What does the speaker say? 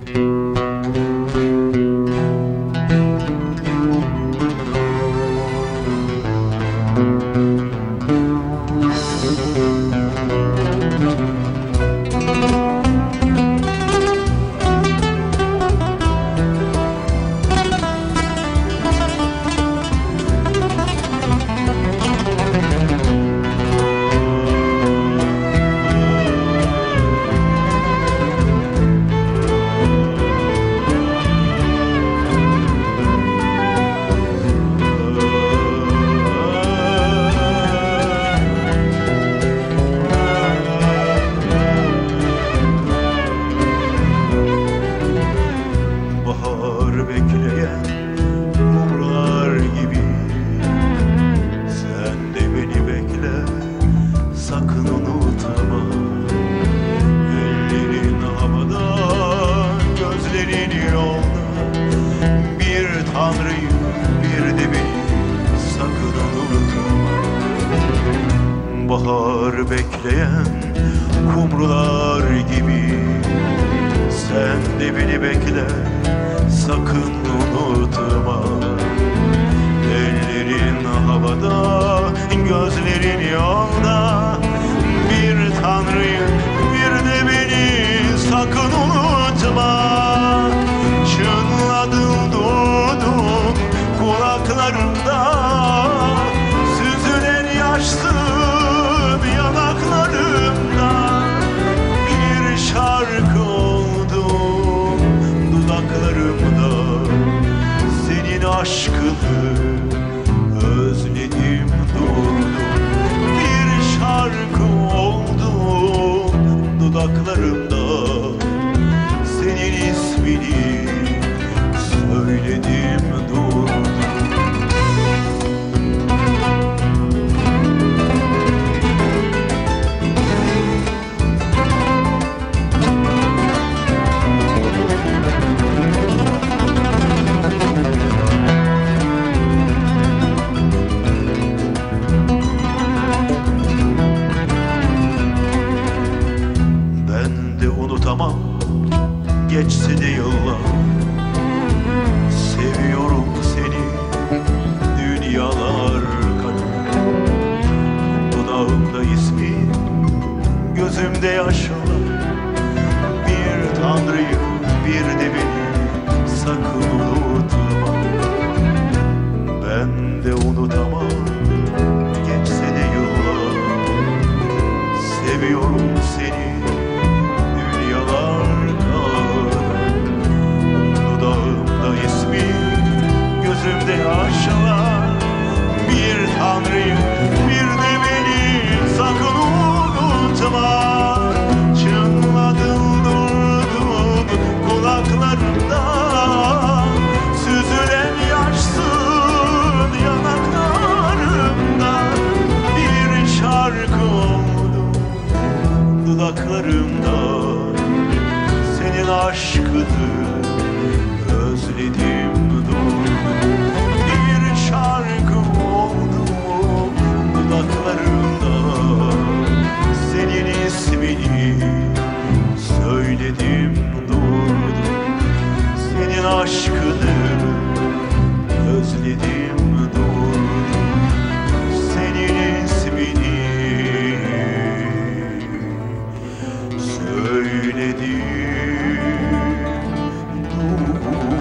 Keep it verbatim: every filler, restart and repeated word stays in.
Bahar bekleyen mumlar gibi, sen de beni bekle, sakın unutma. Ellerin havada, gözlerin yolda, bir Tanrı'yı bir de beni sakın unutma. Bahar bekleyen kumrular gibi, sen de beni bekle, sakın unutma. Ellerin havada, gözlerin yolda, bir Tanrı'yı bir de beni sakın unutma. Çınladın durdun kulaklarımda, süzülen yaşsın yanaklarımda. Bir şarkı oldum dudaklarımda, senin aşkını özledim durdum. Bir şarkı oldum dudaklarımda, senin ismini söyledim durdum. Unutamam, geçse de yıllar, seviyorum seni dünyalar kadar. Dudağımda ismin, gözümde yaşlar, bir Tanrı'yı bir de beni sakın unutma. Ben de unutamam, geçse de yıllar, seviyorum seni gözümde yaşlar, bir Tanrı'yı bir de beni sakın unutma. Çınladın durdun kulaklarımda, süzülen yaşsın yanaklarımda. Bir şarkı oldu dudaklarımda, senin aşkını özledim durdum. Bir şarkı oldu dudaklarımda, senin ismini söyledim durdum. Senin aşkını özledim durdum. Senin ismini söyledim durdum.